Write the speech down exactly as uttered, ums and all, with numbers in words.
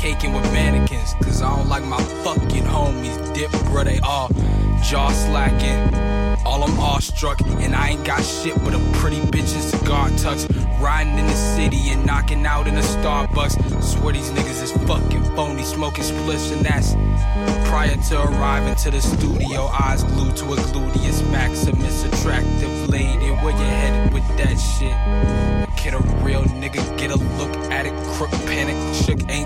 caking with mannequins, cause I don't like my fucking homies dip, bruh, they all jaw slacking, all I'm awestruck, and I ain't got shit but a pretty bitch and cigar tucks, riding in the city and knocking out in a Starbucks. Swear these niggas is fucking phony, smoking splits, and that's prior to arriving to the studio. Eyes glued to a gluteus maximus, attractive lady, where you headed with that shit? Get a real nigga, get a look at it, crook, panic, shook, ain't